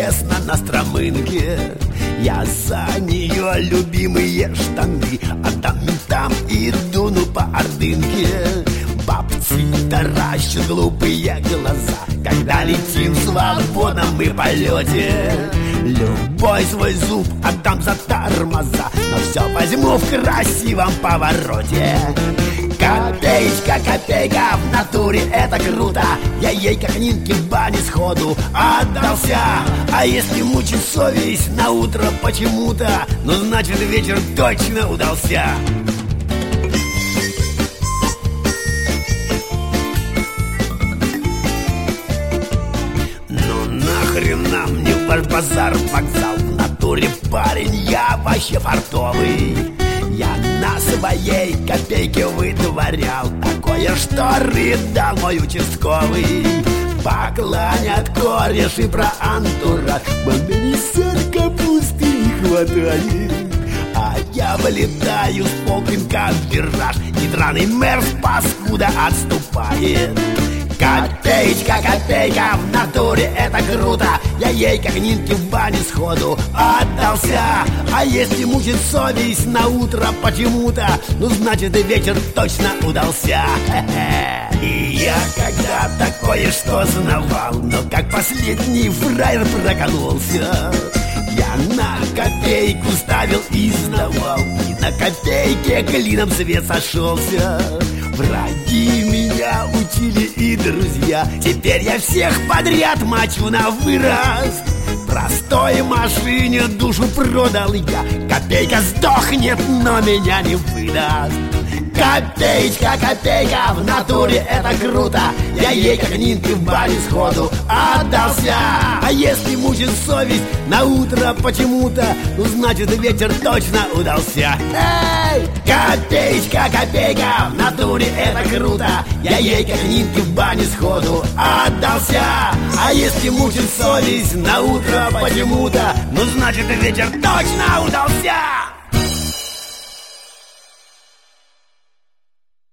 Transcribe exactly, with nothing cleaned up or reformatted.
тесно на стромынке. Я за нее любимые штаны отдам ментам и дуну по ордынке. Бабцы таращат глупые глаза, когда летим в свободном мы полете. Любой свой зуб отдам за тормоза, но все возьму в красивом повороте. Копеечка, копейка, в натуре это круто. Я ей как Нинке в бане сходу отдался. А если мучит совесть на утро почему-то, ну значит вечер точно удался. Ну нахрена мне ваш базар, вокзал? В натуре парень я вообще фартовый. Я на своей копейке вытворял такое, что рыдал мой участковый. Поклонят кореш и про антураж, мне несет капусты не хватает. А я вылетаю с полпинка в вираж, и драный мэр с паскуда отступает. Копеечка, копейка, в натуре это круто. Я ей как Нинке в бане сходу отдался. А если мучит совесть на утро почему-то, ну значит и вечер точно удался. И я когда такое-что знавал, но как последний фраер прокололся. Я на копейку ставил и сдавал, и на копейке клином свет сошелся. Враги меня учили и друзья, теперь я всех подряд мочу на вырос. Простой машине душу продал я, копейка сдохнет, но меня не выдаст. Копеечка, копейка, в натуре это круто. Я ей как Нинке в бане сходу отдался. А если мучит совесть на утро почему-то, ну значит вечер точно удался. Эй! Копеечка, копейка, в натуре это круто. Я ей как Нинке в бане сходу отдался. А если мучит совесть на утро почему-то, ну значит вечер точно удался.